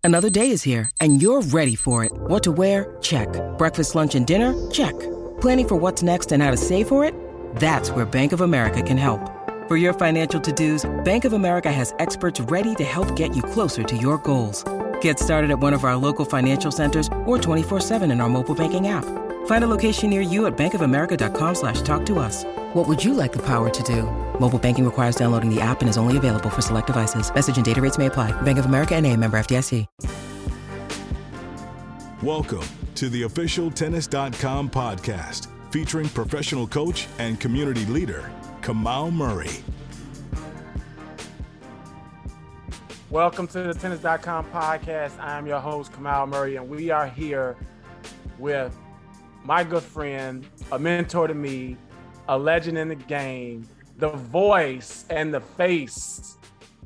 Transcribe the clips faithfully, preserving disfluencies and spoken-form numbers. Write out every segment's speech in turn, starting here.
Another day is here, and you're ready for it. What to wear? Check. Breakfast, lunch, and dinner? Check. Planning for what's next and how to save for it? That's where Bank of America can help. For your financial to-dos, Bank of America has experts ready to help get you closer to your goals. Get started at one of our local financial centers or twenty-four seven in our mobile banking app. Find a location near you at bankofamerica.com slash talk to us. What would you like the power to do? Mobile banking requires downloading the app and is only available for select devices. Message and data rates may apply. Bank of America N A, member F D I C. Welcome to the official tennis dot com podcast featuring professional coach and community leader, Kamau Murray. Welcome to the tennis dot com podcast. I'm your host, Kamau Murray, and we are here with my good friend, a mentor to me, a legend in the game, the voice and the face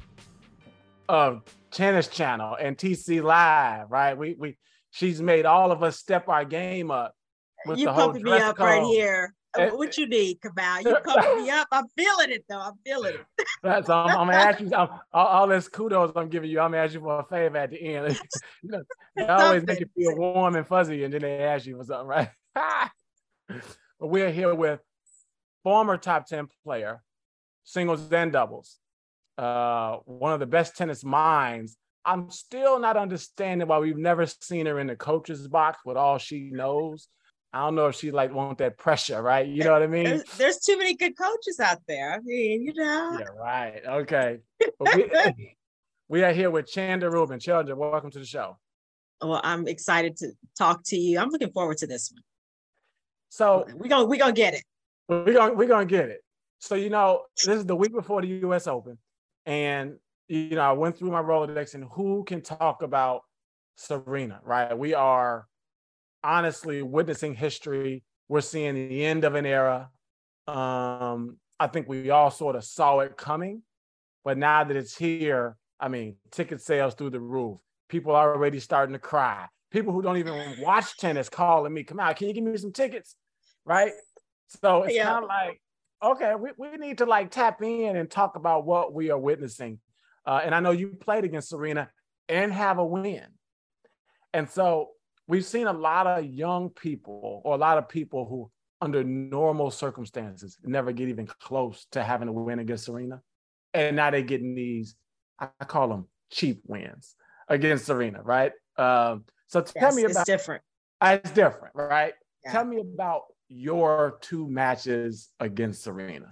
of Tennis Channel and T C Live, right? We we she's made all of us step our game up. With you the whole pumping me up code. right here. And, what you need, Kamau? You pumping me up. I'm feeling it though. I'm feeling it. So I'm, I'm gonna ask you I'm, all, all this kudos I'm giving you. I'm gonna ask you for a favor at the end. You know, they always make you feel warm and fuzzy, and then they ask you for something, right? But we're here with former top ten player, singles and doubles, uh, one of the best tennis minds. I'm still not understanding why we've never seen her in the coach's box with all she knows. I don't know if she like want that pressure, right? You know what I mean? There's, there's too many good coaches out there. I mean, you know. Yeah, right. Okay. we, we are here with Chanda Rubin. Chanda, welcome to the show. Well, I'm excited to talk to you. I'm looking forward to this one. So we're gonna we're gonna get it. We're gonna we're gonna get it. So you know, this is the week before the U S Open, and you know, I went through my Rolodex and who can talk about Serena, right? We are honestly witnessing history. We're seeing the end of an era. Um, I think we all sort of saw it coming, but now that it's here, I mean, ticket sales through the roof. People are already starting to cry. People who don't even watch tennis calling me, come out, can you give me some tickets, right? So it's Yeah. kind of like, okay, we, we need to like tap in and talk about what we are witnessing. Uh, and I know you played against Serena and have a win. And so we've seen a lot of young people or a lot of people who under normal circumstances never get even close to having a win against Serena. And now they're getting these, I call them cheap wins against Serena, right? Um, so tell Yes, me about- it's different. Uh, it's different, right? Yeah. Tell me about your two matches against Serena.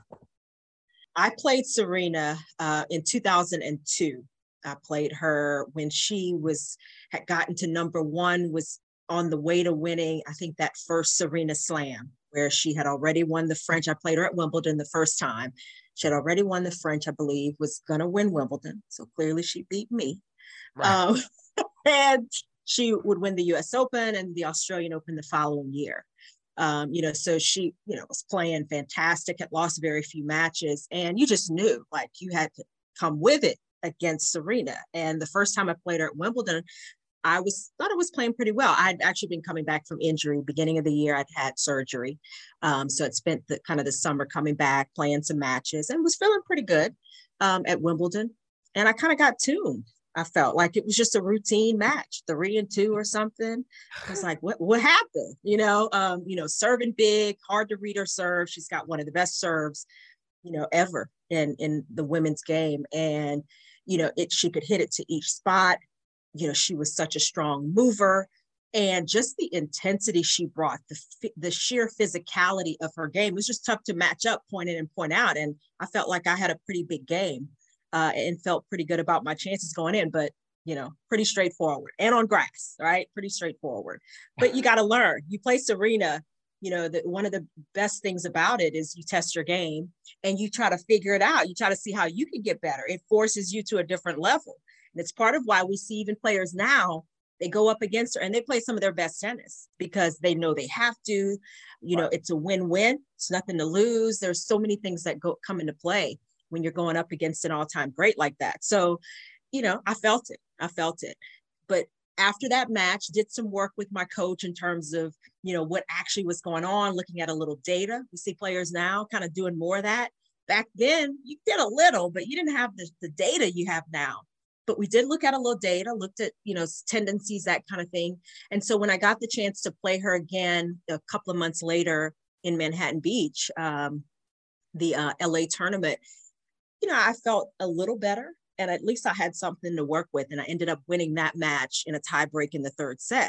I played Serena uh, in two thousand two. I played her when she was had gotten to number one, was on the way to winning, I think, that first Serena Slam, where she had already won the French. I played her at Wimbledon the first time. She had already won the French, I believe, was going to win Wimbledon. So clearly she beat me. Right. Um, and she would win the U S Open and the Australian Open the following year. Um, you know, so she, you know, was playing fantastic, had lost very few matches, and you just knew like you had to come with it against Serena. And the first time I played her at Wimbledon, I was thought I was playing pretty well. I'd actually been coming back from injury. Beginning of the year, I'd had surgery. Um, so I'd spent the kind of the summer coming back, playing some matches, and was feeling pretty good um, at Wimbledon. And I kind of got tuned. I felt like it was just a routine match, three and two or something. I was like, what, what happened? You know, um, you know, serving big, hard to read her serve. She's got one of the best serves, you know, ever in, in the women's game. And, you know, it, she could hit it to each spot. You know, she was such a strong mover, and just the intensity she brought, the, the sheer physicality of her game, it was just tough to match up point in and point out. And I felt like I had a pretty big game. Uh, and felt pretty good about my chances going in, but, you know, pretty straightforward and on grass, right? Pretty straightforward, but you got to learn. You play Serena, you know, that one of the best things about it is you test your game and you try to figure it out. You try to see how you can get better. It forces you to a different level. And it's part of why we see even players now, they go up against her and they play some of their best tennis because they know they have to, you know, it's a win-win. It's nothing to lose. There's so many things that go come into play when you're going up against an all-time great like that. So, you know, I felt it. I felt it. But after that match, did some work with my coach in terms of, you know, what actually was going on, looking at a little data. We see players now kind of doing more of that. Back then, you did a little, but you didn't have the, the data you have now. but we did look at a little data, looked at, you know, tendencies, that kind of thing. And so when I got the chance to play her again a couple of months later in Manhattan Beach, um, the uh, L A tournament, you know, I felt a little better, and at least I had something to work with. And I ended up winning that match in a tie break in the third set.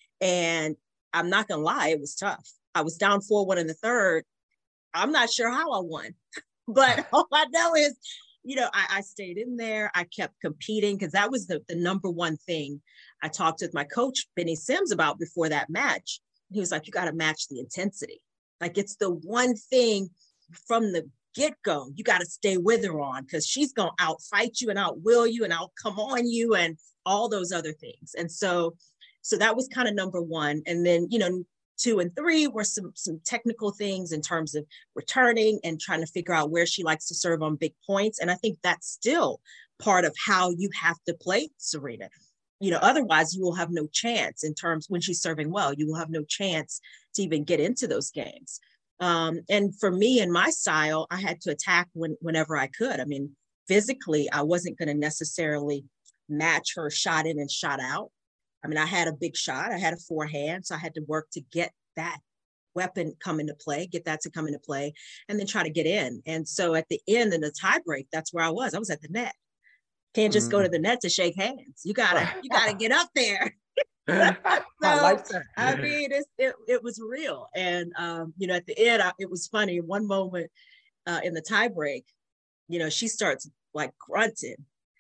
And I'm not going to lie, it was tough. I was down four one in the third. I'm not sure how I won, but all I know is, you know, I, I stayed in there. I kept competing because that was the, the number one thing I talked with my coach, Benny Sims, about before that match. He was like, you got to match the intensity. Like, it's the one thing from the get-go you got to stay with her on, because she's going to outfight you and outwill you and outcome on you and all those other things. And so, so that was kind of number one. And then, you know, two and three were some, some technical things in terms of returning and trying to figure out where she likes to serve on big points. And I think that's still part of how you have to play Serena. You know, otherwise you will have no chance in terms when she's serving well, you will have no chance to even get into those games. Um, and for me and my style, I had to attack when, whenever I could. I mean, physically, I wasn't going to necessarily match her shot in and shot out. I mean, I had a big shot. I had a forehand, so I had to work to get that weapon come into play, get that to come into play, and then try to get in. And so at the end in the tie break, that's where I was. I was at the net. Can't just mm-hmm. go to the net to shake hands. You gotta, you gotta get up there. so, I like that. I mean, it's, it it was real. And um, you know, at the end, I, it was funny. One moment uh, in the tie break, you know, she starts like grunting.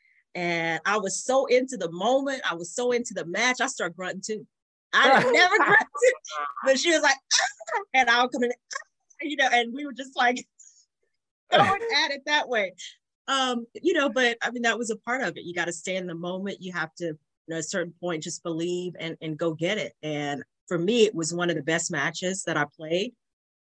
And I was so into the moment. I was so into the match. I started grunting too. I never grunted, but she was like, ah! And I'll come in, ah! You know, and we were just like going at it that way. Um, you know, but I mean, that was a part of it. You got to stay in the moment. You have to, you know, at a certain point, just believe and, and go get it. And for me, it was one of the best matches that I played.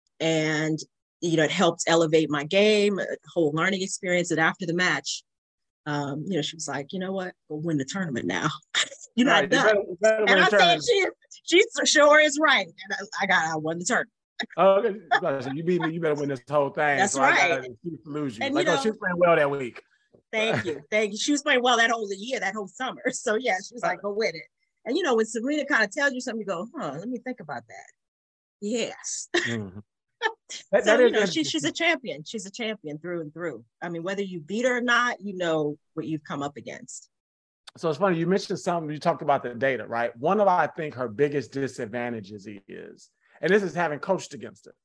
And, you know, it helped elevate my game, a whole learning experience. And after the match, Um, you know, she was like, you know what, we'll win the tournament now. You're not right, done. You better, you better and I said, she, she sure is right. And I, I got, I won the tournament. Oh, okay. So you beat me, you better win this whole thing. That's so right. I gotta lose you. And, like, you know, oh, she was playing well that week. Thank you. Thank you. She was playing well that whole year, that whole summer. So yeah, she was like, go win it. And you know, when Serena kind of tells you something, you go, huh, let me think about that. Yes. Mm-hmm. That, so, that you know, she, she's a champion. She's a champion through and through. I mean, whether you beat her or not, you know what you've come up against. So it's funny, you mentioned something, you talked about the data, right? One of, I think, her biggest disadvantages is, and this is having coached against her,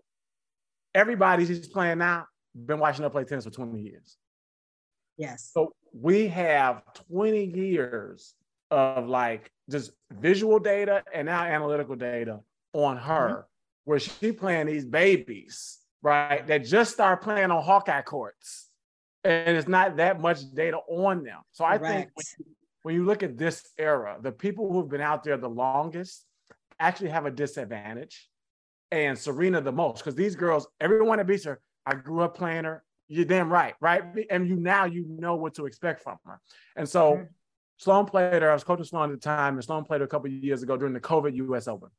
everybody she's playing now, been watching her play tennis for twenty years. Yes. So we have twenty years of like just visual data and now analytical data on her. Mm-hmm. Where she playing these babies, right, that just start playing on Hawkeye courts, and it's not that much data on them. So I Correct. think when you, when you look at this era, the people who've been out there the longest actually have a disadvantage, and Serena the most, because these girls, everyone that beats her, I grew up playing her. You're damn right, right? And you now you know what to expect from her. And so mm-hmm. Sloane played her. I was coaching Sloane at the time, and Sloane played her a couple of years ago during the COVID U S Open.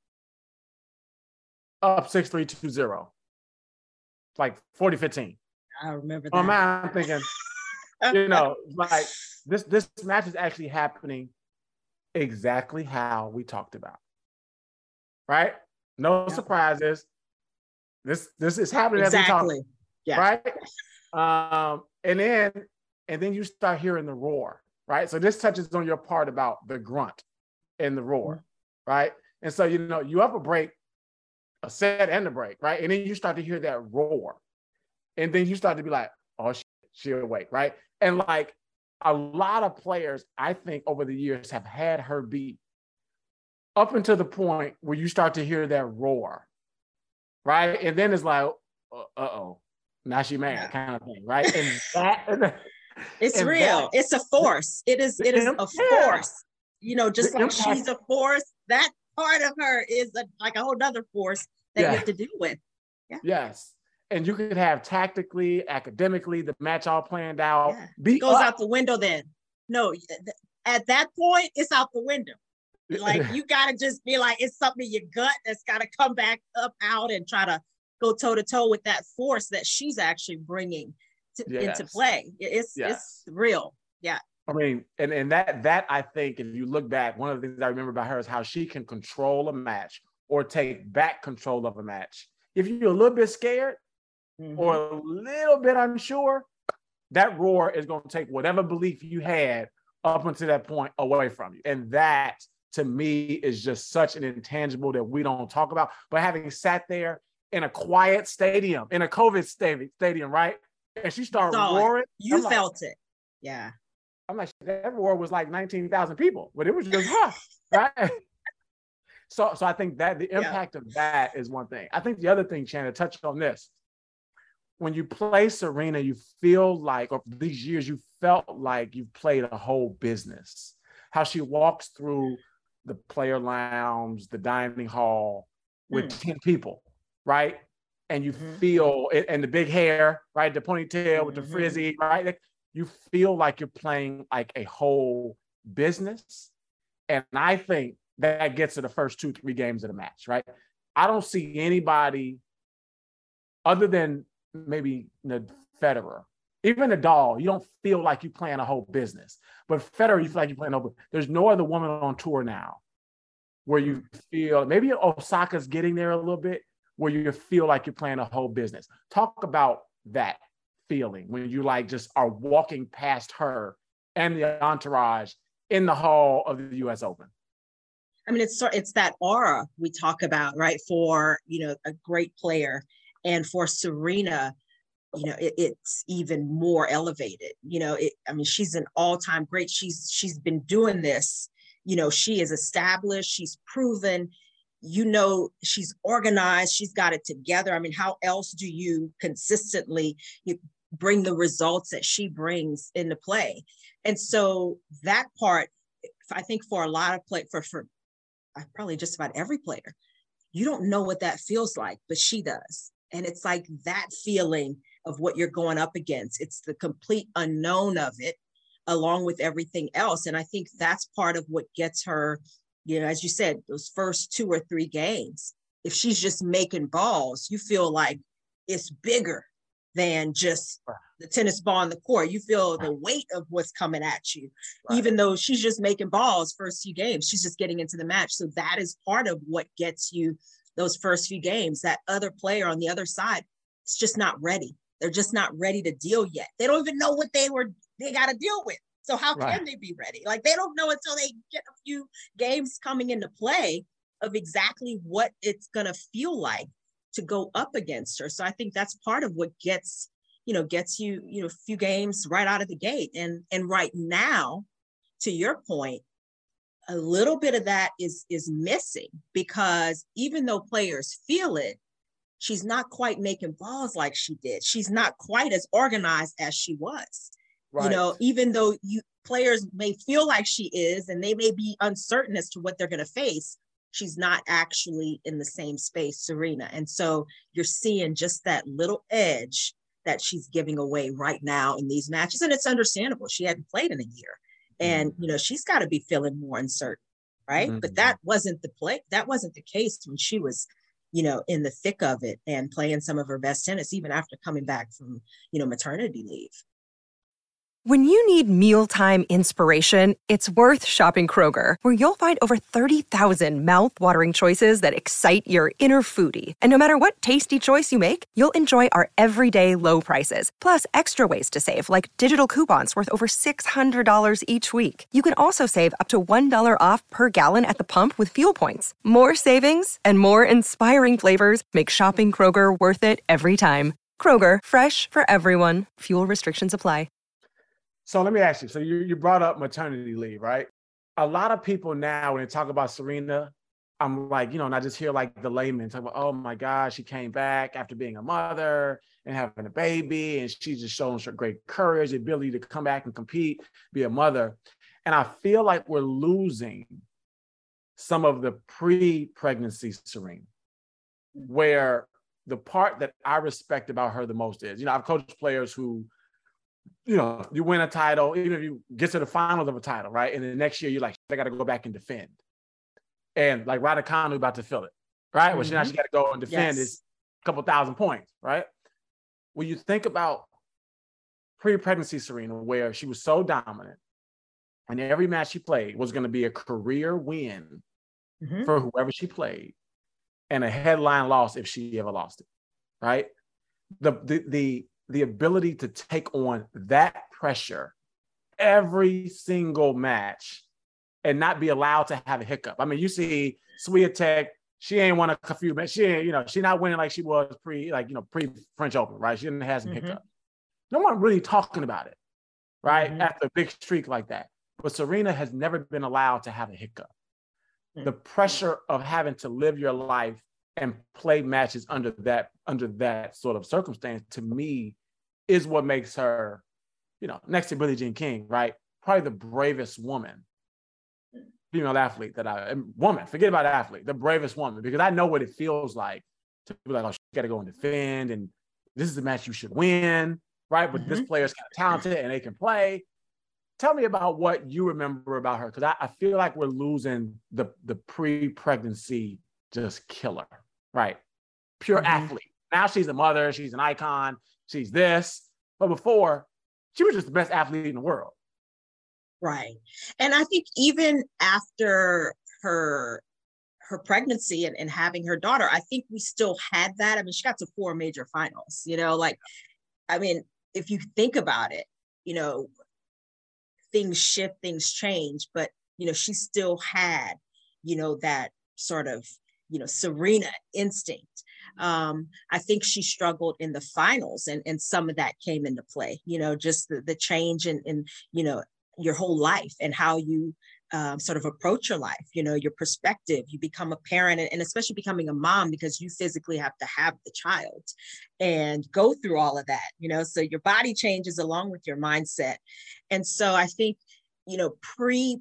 Up six three two zero, like forty fifteen. I remember that. On mine, I'm thinking, you know, like this this match is actually happening exactly how we talked about, right? No yeah. surprises. This this is happening exactly. as we talk, yeah. right? Um, and then and then you start hearing the roar, right? So this touches on your part about the grunt and the roar, mm-hmm. right? And so you know you up a break. A set and a break, right? And then you start to hear that roar. And then you start to be like, oh, shit, she'll wait, right? And like a lot of players, I think over the years have had her beat up until the point where you start to hear that roar, right? And then it's like, uh-oh, now she mad kind of thing, right? And that, and it's and real. That, it's a force. It is, it is a force. You know, just the like impact. She's a force, that part of her is a, like a whole other force that yeah. you have to deal with. Yeah. Yes. And you could have tactically, academically, the match all planned out. Yeah. It goes up. Out the window then. No, at that point, it's out the window. Like you got to just be like, it's something in your gut that's got to come back up out and try to go toe to toe with that force that she's actually bringing to, yes. into play. It's, yes. it's real. Yeah. I mean, and, and that, that I think, if you look back, one of the things I remember about her is how she can control a match or take back control of a match. If you're a little bit scared mm-hmm. or a little bit unsure, that roar is going to take whatever belief you had up until that point away from you. And that, to me, is just such an intangible that we don't talk about. But having sat there in a quiet stadium, in a COVID stadium, right? And she started roaring. It. You I'm felt like, it. Yeah. I'm like, that roar was like nineteen thousand people, but it was just her, right? So, so I think that the impact yeah. of that is one thing. I think the other thing, Shannon, touched on this. When you play Serena, you feel like, or these years, you felt like you've played a whole business. How she walks through the player lounge, the dining hall with mm. ten people, right? And you mm-hmm. feel it, and the big hair, right? The ponytail mm-hmm. with the frizzy, right? Like, you feel like you're playing like a whole business. And I think that gets to the first two, three games of the match, right? I don't see anybody other than maybe the Federer, even Nadal, you don't feel like you're playing a whole business. But Federer, you feel like you're playing a whole business. There's no other woman on tour now where you feel, maybe Osaka's getting there a little bit, where you feel like you're playing a whole business. Talk about that feeling when you like just are walking past her and the entourage in the hall of the U S Open. I mean, it's it's that aura we talk about, right? For, you know, a great player. And for Serena, you know, it, it's even more elevated. You know, it, I mean, she's an all-time great. She's she's been doing this. You know, she is established. She's proven. You know, she's organized. She's got it together. I mean, how else do you consistently you bring the results that she brings into play? And so that part, I think, for a lot of play for for probably just about every player, you don't know what that feels like, but she does. And it's like that feeling of what you're going up against. It's the complete unknown of it, along with everything else. And I think that's part of what gets her, you know, as you said, those first two or three games. If she's just making balls, you feel like it's bigger than just the tennis ball on the court. You feel the weight of what's coming at you, right. Even though she's just making balls first few games. She's just getting into the match. So that is part of what gets you those first few games. That other player on the other side is just not ready. They're just not ready to deal yet. They don't even know what they were, they got to deal with. So how right. can they be ready? Like, they don't know until they get a few games coming into play of exactly what it's going to feel like to go up against her. So I think that's part of what gets, you know, gets you, you know, a few games right out of the gate. And, and right now, to your point, a little bit of that is, is missing, because even though players feel it, she's not quite making balls like she did. She's not quite as organized as she was. Right. You know, even though you players may feel like she is, and they may be uncertain as to what they're going to face, she's not actually in the same space, Serena. And so you're seeing just that little edge that she's giving away right now in these matches. And it's understandable. She hadn't played in a year. And, you know, she's got to be feeling more uncertain, right? Mm-hmm. But that wasn't the play. That wasn't the case when she was, you know, in the thick of it and playing some of her best tennis, even after coming back from, you know, maternity leave. When you need mealtime inspiration, it's worth shopping Kroger, where you'll find over thirty thousand mouth-watering choices that excite your inner foodie. And no matter what tasty choice you make, you'll enjoy our everyday low prices, plus extra ways to save, like digital coupons worth over six hundred dollars each week. You can also save up to one dollar off per gallon at the pump with fuel points. More savings and more inspiring flavors make shopping Kroger worth it every time. Kroger, fresh for everyone. Fuel restrictions apply. So let me ask you, so you, you brought up maternity leave, right? A lot of people now, when they talk about Serena, I'm like, you know, and I just hear like the layman talk about, oh my God, she came back after being a mother and having a baby, and she's just showing her great courage, the ability to come back and compete, be a mother. And I feel like we're losing some of the pre-pregnancy Serena, where the part that I respect about her the most is, you know, I've coached players who, you know, you win a title, even if you get to the finals of a title, right? And the next year you're like, I got to go back and defend. And like Raducanu about to fill it, right? Mm-hmm. Well, she now she got to go and defend yes. this couple thousand points, right? When you think about pre-pregnancy Serena, where she was so dominant, And every match she played was going to be a career win mm-hmm. for whoever she played, and a headline loss if she ever lost it, right? The, the, the, the ability to take on that pressure every single match and not be allowed to have a hiccup. I mean, you see Swiatek, she ain't won a few matches. She ain't, you know, she not winning like she was pre, like, you know, pre-French Open, right? She didn't have some mm-hmm. hiccups. No one really talking about it, right? Mm-hmm. After a big streak like that. But Serena has never been allowed to have a hiccup. Mm-hmm. The pressure of having to live your life and play matches under that, under that sort of circumstance, to me, is what makes her, you know, next to Billie Jean King, right? Probably the bravest woman, female athlete that I, woman, forget about athlete, the bravest woman, because I know what it feels like to be like, oh, she got to go and defend, and this is a match you should win, right? But mm-hmm. this player's kind of talented and they can play. Tell me about what you remember about her, because I, I feel like we're losing the, the pre-pregnancy just killer, right? Pure mm-hmm. athlete. Now she's a mother, she's an icon, she's this. But before, she was just the best athlete in the world. Right. And I think even after her her pregnancy and, and having her daughter, I think we still had that. I mean, she got to four major finals, you know, like, I mean, if you think about it, you know, things shift, things change, but, you know, she still had, you know, that sort of, you know, Serena instinct. Um, I think she struggled in the finals, and, and some of that came into play, you know, just the, the change in, in, you know, your whole life and how you um, sort of approach your life, you know, your perspective, you become a parent, and, and especially becoming a mom, because you physically have to have the child and go through all of that, you know, so your body changes along with your mindset. And so I think, you know, pre,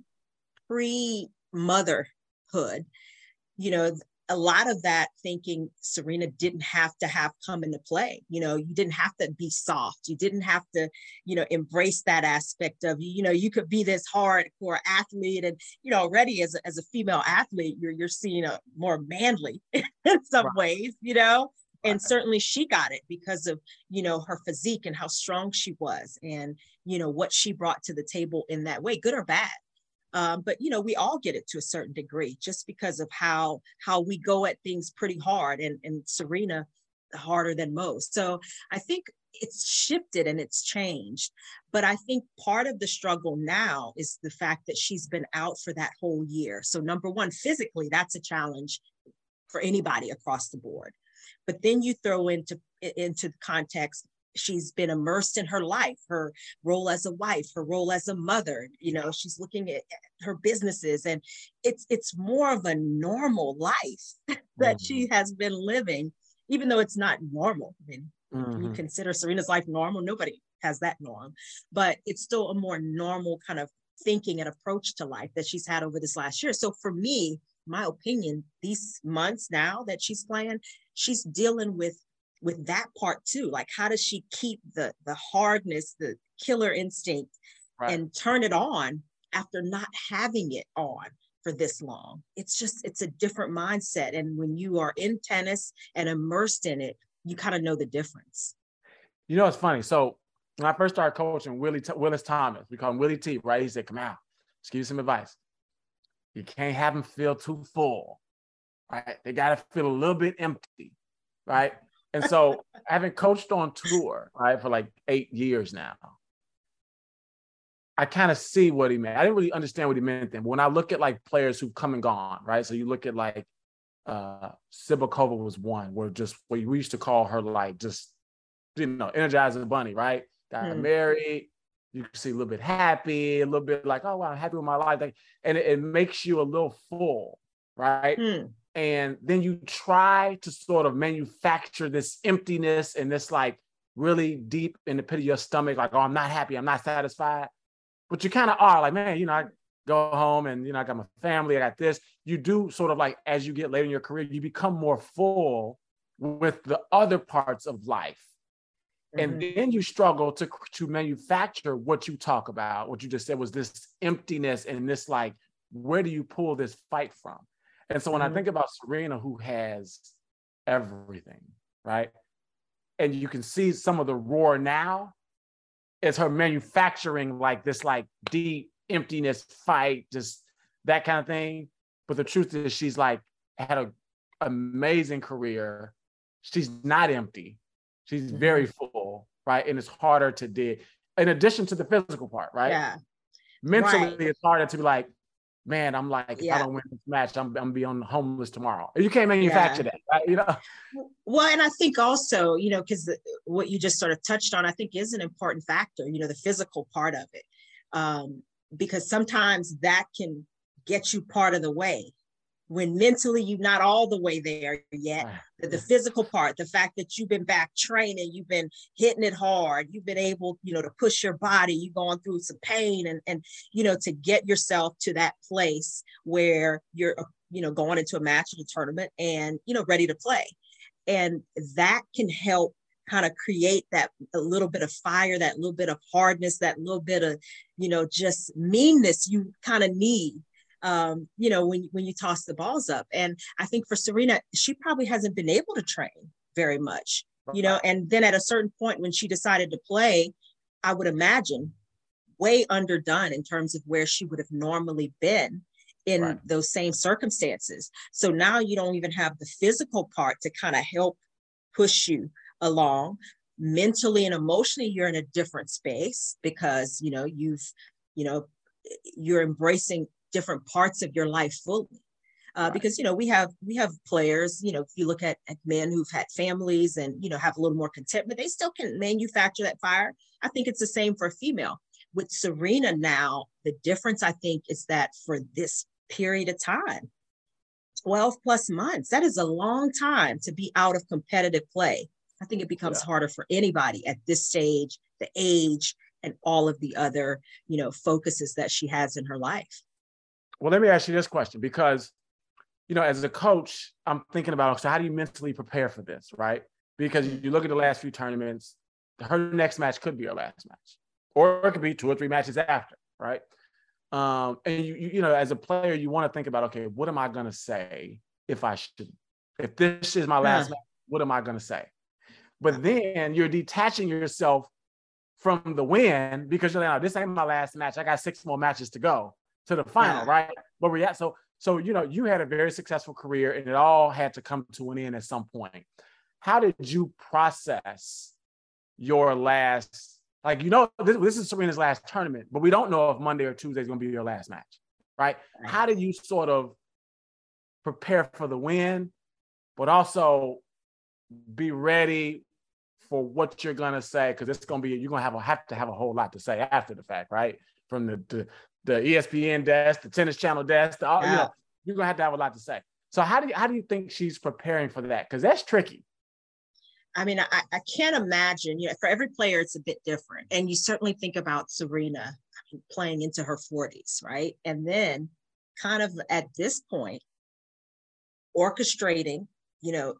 pre motherhood, you know, a lot of that thinking Serena didn't have to have come into play. You know, you didn't have to be soft. You didn't have to, you know, embrace that aspect of you. You know, you could be this hardcore athlete, and, you know, already as a, as a female athlete, you're, you're seen a more manly in some right. ways, you know, and right. certainly she got it because of, you know, her physique and how strong she was, and, you know, what she brought to the table in that way, good or bad. Um, but, you know, we all get it to a certain degree just because of how how we go at things pretty hard, and, and Serena harder than most. So I think it's shifted and it's changed. But I think part of the struggle now is the fact that she's been out for that whole year. So number one, physically, that's a challenge for anybody across the board. But then you throw into into the context, she's been immersed in her life, her role as a wife, her role as a mother, you know, she's looking at her businesses, and it's, it's more of a normal life that mm-hmm. she has been living, even though it's not normal. I mean, mm-hmm. can you consider Serena's life normal? Nobody has that norm, but it's still a more normal kind of thinking and approach to life that she's had over this last year. So for me, my opinion, these months now that she's playing, she's dealing with with that part too. Like, how does she keep the the hardness, the killer instinct, right. and turn it on after not having it on for this long? It's just, it's a different mindset. And when you are in tennis and immersed in it, you kind of know the difference. You know, it's funny. So when I first started coaching Willie T- Willis Thomas, we call him Willie T, right? He said, come out, let's give you some advice. You can't have them feel too full, right? They got to feel a little bit empty, right? And so having coached on tour, right, for like eight years now, I kind of see what he meant. I didn't really understand what he meant then. But when I look at like players who've come and gone, right? So you look at like uh, Sibylkova was one, where just where we used to call her like just, you know, Energizer Bunny, right? Got mm. married. You can see a little bit happy, a little bit like, oh, wow, I'm happy with my life. Like, and it, it makes you a little full, right? Mm. And then you try to sort of manufacture this emptiness and this like really deep in the pit of your stomach, like, oh, I'm not happy, I'm not satisfied. But you kind of are like, man, you know, I go home and, you know, I got my family, I got this. You do sort of like, as you get later in your career, you become more full with the other parts of life. Mm-hmm. And then you struggle to, to manufacture what you talk about. What you just said was this emptiness and this like, where do you pull this fight from? And so when mm-hmm. I think about Serena, who has everything, right? And you can see some of the roar now, is her manufacturing like this like deep emptiness fight, just that kind of thing. But the truth is she's like had an amazing career. She's not empty. She's mm-hmm. very full, right? And it's harder to do. In addition to the physical part, right? Yeah. Mentally, right. it's harder to be like, man, I'm like, if yeah. I don't win this match, I'm, I'm gonna be on homeless tomorrow. You can't manufacture yeah. that, right? You know? Well, and I think also, you know, because what you just sort of touched on, I think is an important factor, you know, the physical part of it. Um, because sometimes that can get you part of the way when mentally you're not all the way there yet. The, the physical part, the fact that you've been back training, you've been hitting it hard, you've been able, you know, to push your body, you've gone through some pain and, and, you know, to get yourself to that place where you're, you know, going into a match in a tournament and, you know, ready to play. And that can help kind of create that a little bit of fire, that little bit of hardness, that little bit of, you know, just meanness you kind of need. Um, you know, when, when you toss the balls up. And I think for Serena, she probably hasn't been able to train very much, you know, and then at a certain point when she decided to play, I would imagine way underdone in terms of where she would have normally been in right. those same circumstances. So now you don't even have the physical part to kind of help push you along. Mentally and emotionally, you're in a different space because, you know, you've, you know, you're embracing different parts of your life fully. Uh, right. Because, you know, we have, we have players, you know, if you look at, at men who've had families and, you know, have a little more contentment, they still can manufacture that fire. I think it's the same for a female. With Serena now, the difference I think is that for this period of time, twelve plus months, that is a long time to be out of competitive play. I think it becomes yeah. harder for anybody at this stage, the age, and all of the other, you know, focuses that she has in her life. Well, let me ask you this question, because, you know, as a coach, I'm thinking about, so how do you mentally prepare for this, right? Because you look at the last few tournaments, her next match could be her last match, or it could be two or three matches after, right? Um, and, you, you, you know, as a player, you want to think about, okay, what am I going to say if I should, if this is my last yeah. match, what am I going to say? But then you're detaching yourself from the win because you're like, oh, this ain't my last match. I got six more matches to go to the final, yeah. right? But we at so so you know you had a very successful career and it all had to come to an end at some point. How did you process your last, like, you know, this, this is Serena's last tournament, but we don't know if Monday or Tuesday is going to be your last match, right? right? How did you sort of prepare for the win, but also be ready for what you're going to say? Because it's going to be, you're going to have, a, have to have a whole lot to say after the fact, right? From the, the the E S P N desk, the Tennis Channel desk, the, yeah. you know, you're gonna have to have a lot to say. So how do you how do you think she's preparing for that? Because that's tricky. I mean, I, I can't imagine, you know, for every player, it's a bit different. And you certainly think about Serena I mean, playing into her forties, right? And then kind of at this point, orchestrating, you know,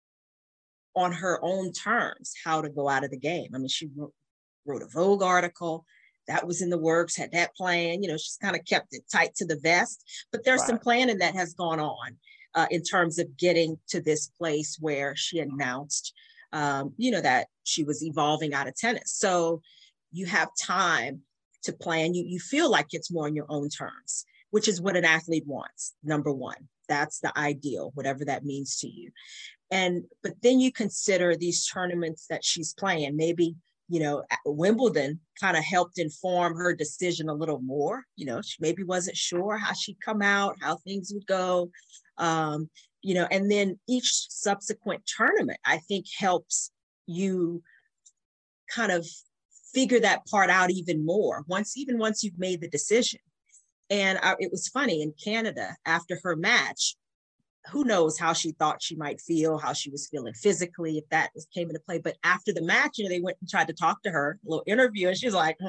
on her own terms, how to go out of the game. I mean, she wrote, wrote a Vogue article. That was in the works, had that plan, you know, she's kind of kept it tight to the vest, but there's right. some planning that has gone on uh, in terms of getting to this place where she announced, um, you know, that she was evolving out of tennis. So you have time to plan. You, you feel like it's more on your own terms, which is what an athlete wants. Number one, that's the ideal, whatever that means to you. And, but then you consider these tournaments that she's playing, maybe, you know, Wimbledon kind of helped inform her decision a little more. You know, she maybe wasn't sure how she'd come out, how things would go, um, you know, and then each subsequent tournament, I think, helps you kind of figure that part out even more once, even once you've made the decision. And I, it was funny in Canada after her match, who knows how she thought she might feel, how she was feeling physically, if that was, came into play. But after the match, you know, they went and tried to talk to her, a little interview, and she's like,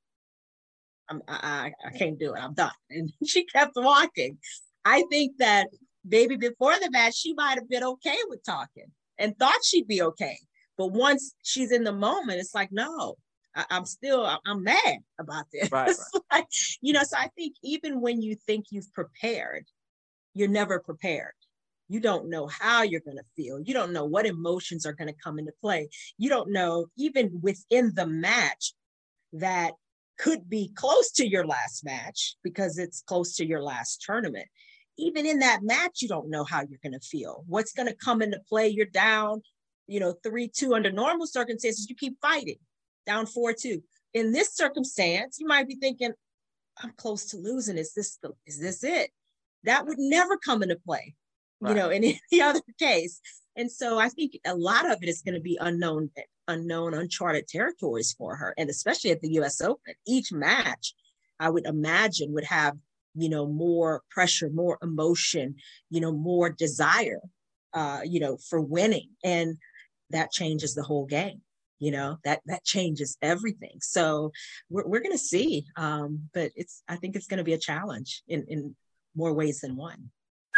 I'm, I, I can't do it. I'm done. And she kept walking. I think that maybe before the match, she might have been okay with talking and thought she'd be okay. But once she's in the moment, it's like, no, I, I'm still, I'm mad about this. Right, right. Like, you know, so I think even when you think you've prepared, you're never prepared. You don't know how you're going to feel. You don't know what emotions are going to come into play. You don't know, even within the match, that could be close to your last match because it's close to your last tournament. Even in that match, you don't know how you're going to feel. What's going to come into play? You're down, you know, three two. Under normal circumstances, you keep fighting, down four two. In this circumstance, you might be thinking, I'm close to losing. Is this the, is this it? That would never come into play, right. you know, in any other case. And so I think a lot of it is going to be unknown, unknown, uncharted territories for her. And especially at the U S Open, each match, I would imagine, would have, you know, more pressure, more emotion, you know, more desire, uh, you know, for winning. And that changes the whole game. You know, that that changes everything. So we're, we're going to see. Um, but it's I think it's going to be a challenge in, in more ways than one.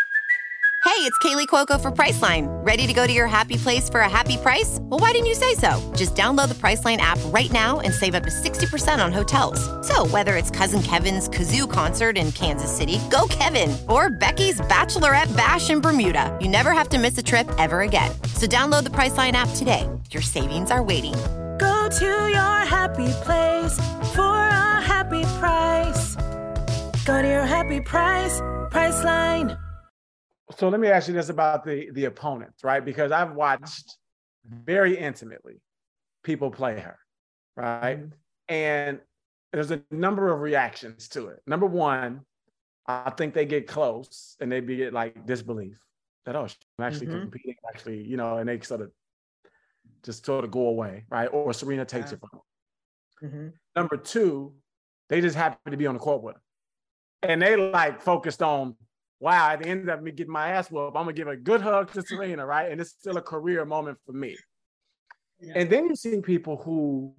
Hey, it's Kaylee Cuoco for Priceline. Ready to go to your happy place for a happy price? Well, why didn't you say so? Just download the Priceline app right now and save up to sixty percent on hotels. So whether it's Cousin Kevin's Kazoo Concert in Kansas City, go Kevin, or Becky's Bachelorette Bash in Bermuda, you never have to miss a trip ever again. So download the Priceline app today. Your savings are waiting. Go to your happy place for a happy price. Go to your happy price, Priceline. So let me ask you this about the, the opponents, right? Because I've watched very intimately people play her, right? Mm-hmm. And there's a number of reactions to it. Number one, I think they get close and they be get like disbelief that, oh, I'm actually mm-hmm. competing, actually, you know, and they sort of just sort of go away, right? Or Serena takes yeah. it from them. Mm-hmm. Number two, they just happen to be on the court with her. And they like focused on, wow, at the end of me getting my ass whooped, I'm going to give a good hug to Serena, right? And it's still a career moment for me. Yeah. And then you see people who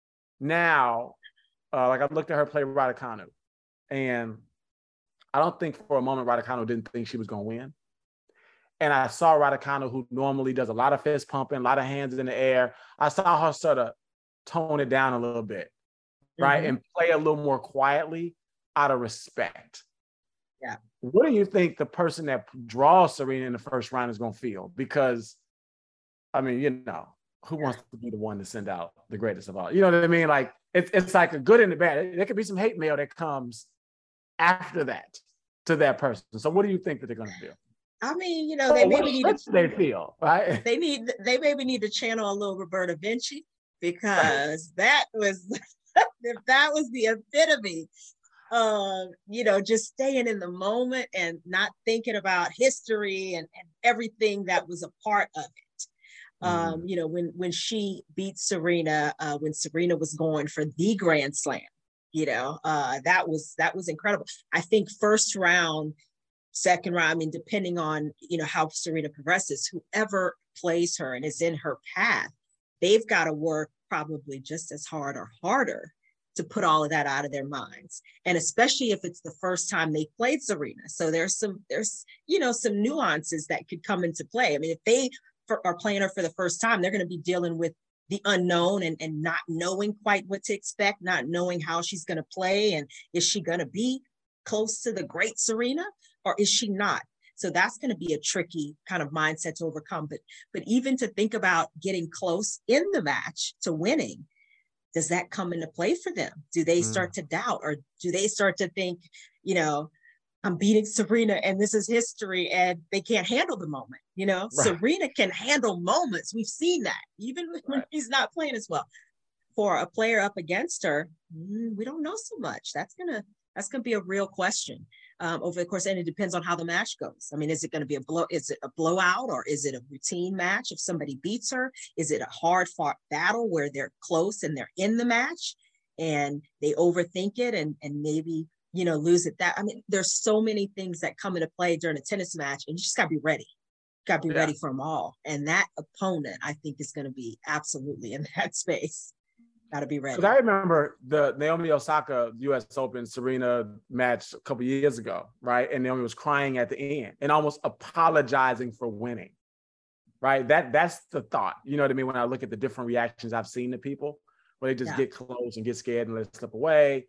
now, uh, like I looked at her play Raducanu, and I don't think for a moment Raducanu didn't think she was going to win. And I saw Raducanu, who normally does a lot of fist pumping, a lot of hands in the air. I saw her sort of tone it down a little bit, right? Mm-hmm. And play a little more quietly out of respect. Yeah. What do you think the person that draws Serena in the first round is going to feel? Because, I mean, you know, who wants to be the one to send out the greatest of all? You know what I mean? Like, it's it's like a good and a bad. There could be some hate mail that comes after that to that person. So what do you think that they're going to feel? I mean, you know, they oh, maybe need to. They feel, right? They need, they maybe need to channel a little Roberta Vinci, because that was, if that was the epitome. Um, you know, just staying in the moment and not thinking about history and, and everything that was a part of it. Um, mm. You know, when when she beat Serena, uh, when Serena was going for the Grand Slam, you know, uh, that was that was incredible. I think first round, second round, I mean, depending on, you know, how Serena progresses, whoever plays her and is in her path, they've got to work probably just as hard or harder to put all of that out of their minds. And especially if it's the first time they played Serena. So there's some, there's, you know, some nuances that could come into play. I mean, if they for, are playing her for the first time, they're going to be dealing with the unknown and, and not knowing quite what to expect, not knowing how she's going to play. And is she going to be close to the great Serena or is she not? So that's going to be a tricky kind of mindset to overcome. But, but even to think about getting close in the match to winning, does that come into play for them? Do they start mm. to doubt, or do they start to think, you know, I'm beating Serena and this is history, and they can't handle the moment? You know, right. Serena can handle moments. We've seen that even when right. she's not playing as well. For a player up against her, we don't know so much. That's gonna that's gonna be a real question um, over the course, and it depends on how the match goes. I mean, is it going to be a blow? Is it a blowout, or is it a routine match? If somebody beats her, is it a hard fought battle where they're close and they're in the match and they overthink it and and maybe, you know, lose it? That I mean, there's so many things that come into play during a tennis match, and you just got to be ready. Got to be yeah. ready for them all. And that opponent, I think, is going to be absolutely in that space. Got to be ready. Because I remember the Naomi Osaka U S Open Serena match a couple years ago, right? And Naomi was crying at the end and almost apologizing for winning, right? That that's the thought. You know what I mean? When I look at the different reactions I've seen to people, where they just yeah. get close and get scared and let it slip away,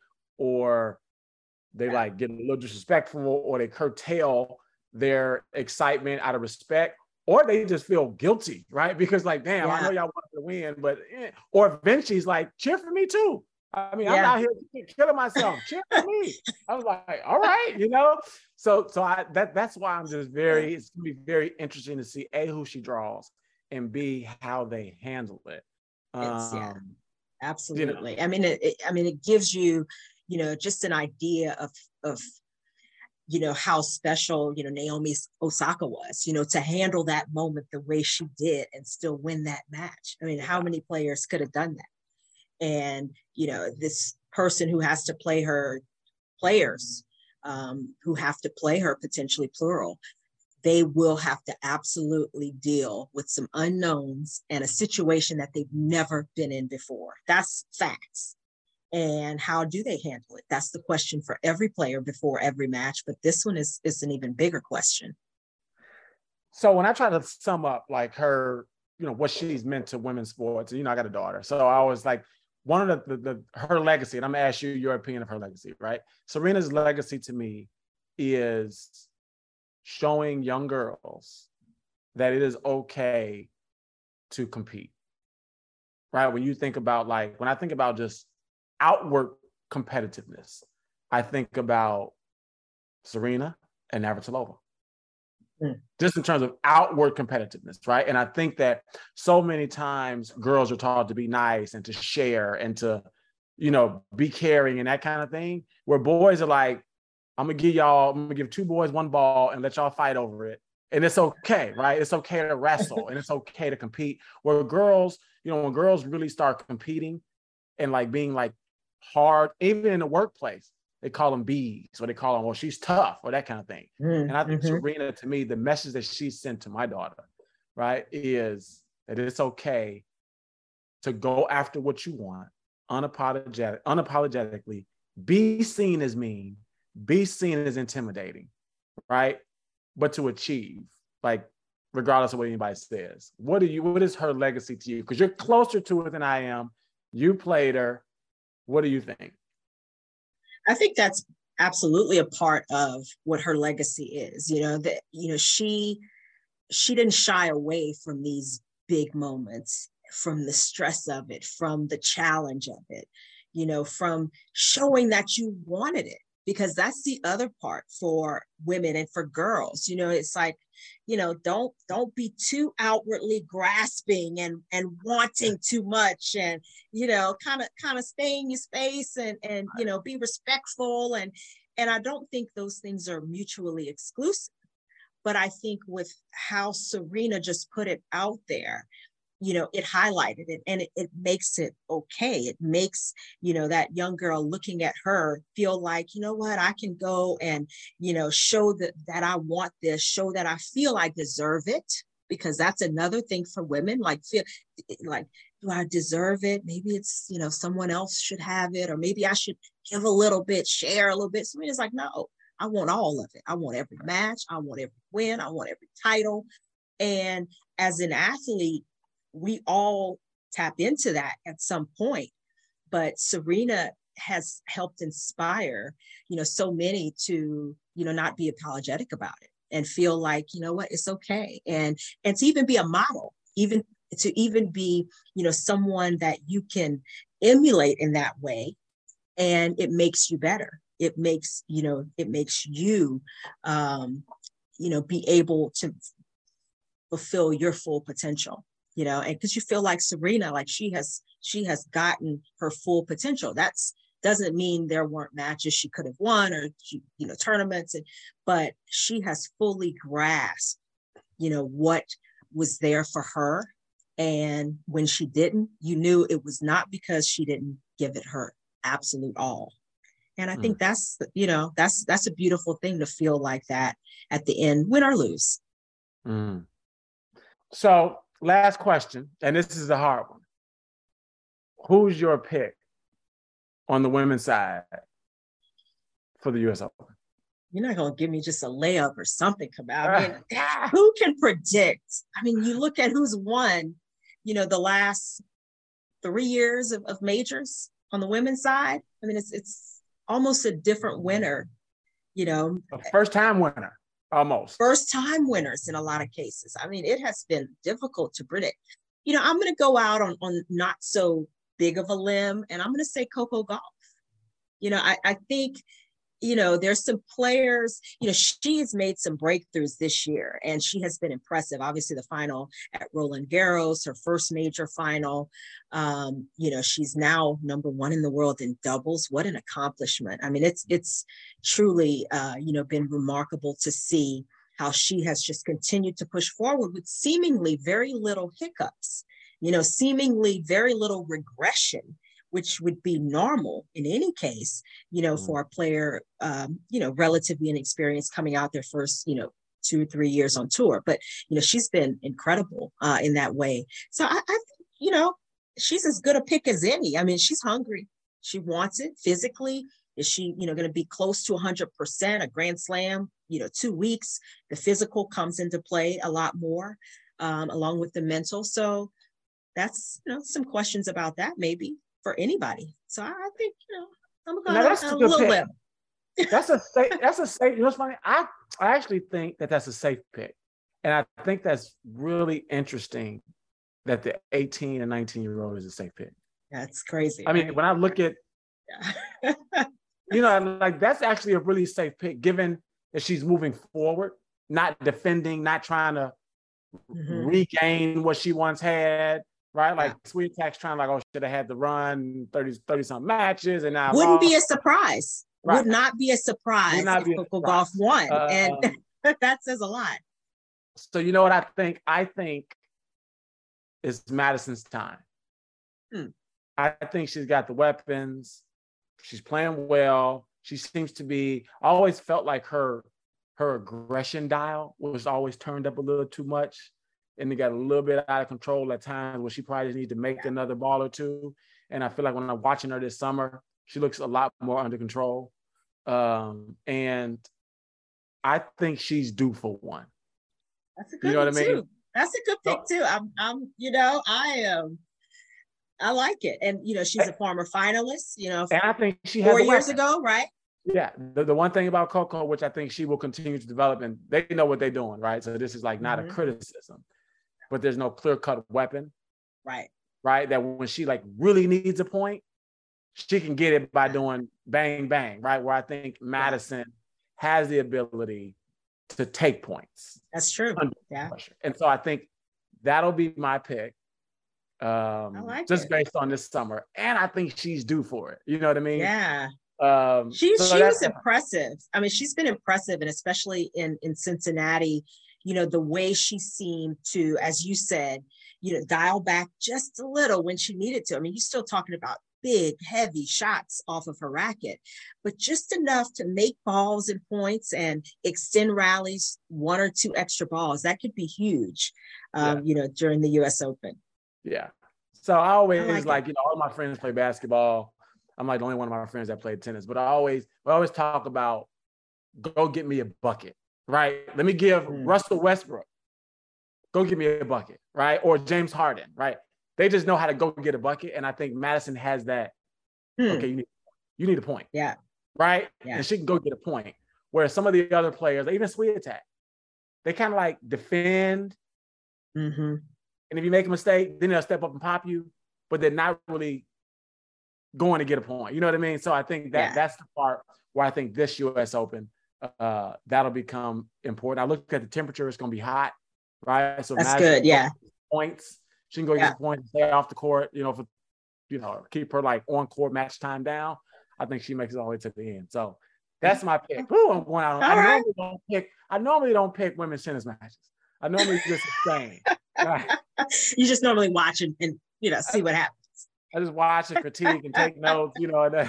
or they yeah. like get a little disrespectful, or they curtail their excitement out of respect. Or they just feel guilty, right? Because like, damn, yeah. I know y'all wanted to win, but eh. Or Vinci's like, cheer for me too. I mean, Yeah. I'm out here killing myself. Cheer for me. I was like, all right, you know. So, so I that that's why I'm just very. It's gonna be very interesting to see A, who she draws, and B, how they handle it. It's, yeah, Um, absolutely. You know. I mean, it, it, I mean, it gives you, you know, just an idea of of, you know, how special, you know, Naomi Osaka was, you know, to handle that moment the way she did and still win that match. I mean, how many players could have done that? And, you know, this person who has to play her players, um, who have to play her, potentially plural, they will have to absolutely deal with some unknowns and a situation that they've never been in before. That's facts. And how do they handle it? That's the question for every player before every match. But this one is, is an even bigger question. So when I try to sum up like her, you know, what she's meant to women's sports, you know, I got a daughter. So I was like, one of the, the, the her legacy, and I'm gonna ask you your opinion of her legacy, right? Serena's legacy to me is showing young girls that it is okay to compete, right? When you think about like, when I think about just outward competitiveness, I think about Serena and Navratilova. Mm. Just in terms of outward competitiveness, right? And I think that so many times girls are taught to be nice and to share and to, you know, be caring and that kind of thing, where boys are like, I'm gonna give y'all, I'm gonna give two boys one ball and let y'all fight over it. And it's okay, right? It's okay to wrestle and it's okay to compete. Where girls, you know, when girls really start competing and like being like hard, even in the workplace, they call them bees, or they call them, well, she's tough, or that kind of thing. Mm, and I think mm-hmm. Serena, to me, the message that she sent to my daughter, right, is that it's okay to go after what you want, unapologetic, unapologetically, be seen as mean, be seen as intimidating, right? But to achieve, like, regardless of what anybody says. What do you, what is her legacy to you? Because you're closer to her than I am. You played her. What do you think? I think that's absolutely a part of what her legacy is. You know, that, you know, she, she didn't shy away from these big moments, from the stress of it, from the challenge of it, you know, from showing that you wanted it. Because that's the other part for women and for girls. You know, it's like, you know, don't don't be too outwardly grasping and and wanting too much, and, you know, kind of kind of stay in your space and and you know, be respectful, and and I don't think those things are mutually exclusive. But I think with how Serena just put it out there, you know, it highlighted it, and it, it makes it okay. It makes, you know, that young girl looking at her feel like, you know what, I can go and, you know, show that, that I want this, show that I feel I deserve it, because that's another thing for women, like, feel like, do I deserve it? Maybe it's, you know, someone else should have it, or maybe I should give a little bit, share a little bit. Serena's like, no, I want all of it. I want every match. I want every win. I want every title. And as an athlete, we all tap into that at some point, but Serena has helped inspire, you know, so many to, you know, not be apologetic about it and feel like, you know what, it's okay. And, and to even be a model, even to even be, you know, someone that you can emulate in that way. And it makes you better. It makes, you know, it makes you, um, you know, be able to fulfill your full potential. You know, and because you feel like Serena, like she has, she has gotten her full potential. That's doesn't mean there weren't matches she could have won, or she, you know, tournaments, and, but she has fully grasped, you know, what was there for her. And when she didn't, you knew it was not because she didn't give it her absolute all. And I mm. think that's, you know, that's, that's a beautiful thing to feel like that at the end, win or lose. Mm. So, last question, and this is a hard one. Who's your pick on the women's side for the U S Open? You're not going to give me just a layup or something come out. I mean, who can predict? I mean, you look at who's won, you know, the last three years of, of majors on the women's side. I mean, it's it's almost a different winner, you know. A first-time winner. Almost. First time winners in a lot of cases. I mean, it has been difficult to predict. You know, I'm going to go out on, on not so big of a limb, and I'm going to say Coco Gauff. You know, I, I think, you know, there's some players, you know, she has made some breakthroughs this year, and she has been impressive. Obviously, the final at Roland Garros, her first major final. Um, you know, she's now number one in the world in doubles. What an accomplishment. I mean, it's it's truly, uh, you know, been remarkable to see how she has just continued to push forward with seemingly very little hiccups, you know, seemingly very little regression, which would be normal in any case, you know, for a player, um, you know, relatively inexperienced coming out their first, you know, two or three years on tour. But, you know, she's been incredible uh, in that way. So I, I think, you know, she's as good a pick as any. I mean, she's hungry. She wants it physically. Is she, you know, going to be close to one hundred percent, a Grand Slam, you know, two weeks? The physical comes into play a lot more, um, along with the mental. So that's, you know, some questions about that maybe for anybody. So I think, you know, I'm going now, that's to a a good little pick. bit. That's a safe, that's a safe, you know what's funny? I, I actually think that that's a safe pick. And I think that's really interesting that the eighteen and nineteen year old is a safe pick. That's crazy. I right? mean, when I look at, you know, like that's actually a really safe pick, given that she's moving forward, not defending, not trying to mm-hmm. regain what she once had. Right, like yeah. Sweet Attack's trying like, oh, should have had to run thirty, thirty some matches, and now wouldn't be a surprise. Right. Would not be a surprise if Coco Gauff won, uh, and that says a lot. So you know what I think? I think it's Madison's time. Hmm. I think she's got the weapons. She's playing well. She seems to be. I always felt like her her aggression dial was always turned up a little too much. And they got a little bit out of control at times where she probably just needs to make another ball or two. And I feel like when I'm watching her this summer, she looks a lot more under control. Um, and I think she's due for one. That's a good you know one what I mean? Too. That's a good pick too. I'm, I'm, you know, I am. Um, I like it. And, you know, she's a former finalist, you know, and I think she has four years ago, right? Yeah. The, the one thing about Coco, which I think she will continue to develop, and they know what they're doing, right? So this is like not mm-hmm. a criticism. But there's no clear-cut weapon. Right. Right? That when she like really needs a point, she can get it by doing bang, bang, right? Where I think Madison yeah. has the ability to take points. That's true. Yeah. Pressure. And so I think that'll be my pick. Um, I like just it. based on this summer. And I think she's due for it. You know what I mean? Yeah. Um, she so she was impressive. I mean, she's been impressive, and especially in, in Cincinnati, you know, the way she seemed to, as you said, you know, dial back just a little when she needed to. I mean, you're still talking about big, heavy shots off of her racket, but just enough to make balls and points and extend rallies, one or two extra balls. That could be huge, um, yeah. you know, during the U S Open. Yeah. So I always I like, like you know, all my friends play basketball. I'm like the only one of my friends that played tennis, but I always, we always talk about go get me a bucket. Right. Let me give mm. Russell Westbrook, go give me a bucket, right? Or James Harden, right? They just know how to go get a bucket. And I think Madison has that. Mm. Okay, you need, you need a point. Yeah. Right? Yeah. And she can go get a point. Whereas some of the other players, even Sweet Attack, they kind of like defend. Mm-hmm. And if you make a mistake, then they'll step up and pop you, but they're not really going to get a point. You know what I mean? So I think that yeah. that's the part where I think this U S Open, Uh, that'll become important. I look at the temperature; it's going to be hot, right? So that's good. Yeah, points. She can go yeah. get points, stay off the court. You know, for you know, keep her like on court match time down. I think she makes it all the way to the end. So that's my pick. Ooh, I'm going out. I right. normally don't pick. I normally don't pick women's tennis matches. I normally just abstain. Right. You just normally watch and, and you know see what happens. I just watch and critique and take notes. You know, and then,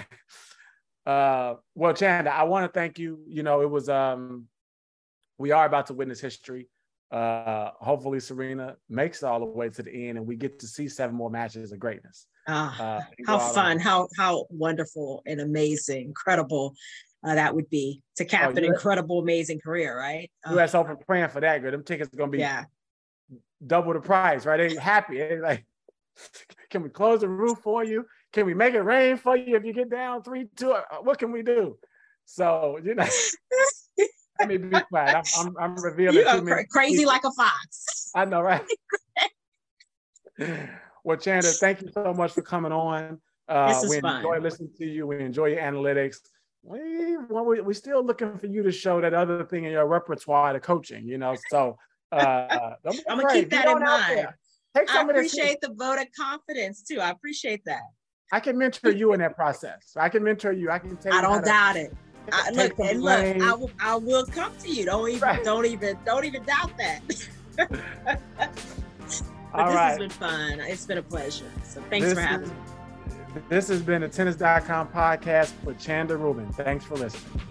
Uh, well, Chanda, I want to thank you. You know, it was, um, we are about to witness history. Uh, hopefully Serena makes it all the way to the end and we get to see seven more matches of greatness. Uh, uh, how fun, how, how wonderful and amazing, incredible uh, that would be to cap oh, an incredible, amazing career, right? U S Uh, Open praying for that, girl. Them tickets are going to be yeah. double the price, right? They're happy. They're like, can we close the roof for you? Can we make it rain for you if you get down three, two? What can we do? So, you know, let me be quiet. I'm, I'm, I'm revealing you too are many crazy people. like a fox. I know, right? Well, Chanda, thank you so much for coming on. Uh, this is we fun. enjoy listening to you. We enjoy your analytics. We, well, we, we're still looking for you to show that other thing in your repertoire, the coaching, you know, so uh, don't be I'm going to keep that in mind. Take some I of this appreciate the vote of confidence, too. I appreciate that. I can mentor you in that process. I can mentor you. I can tell you. I don't to, doubt it. I, look, and look, I will, I will come to you. Don't even, right. don't even, don't even doubt that. But All this right. has been fun. It's been a pleasure. So thanks this for having is, me. This has been the tennis dot com podcast with Chanda Rubin. Thanks for listening.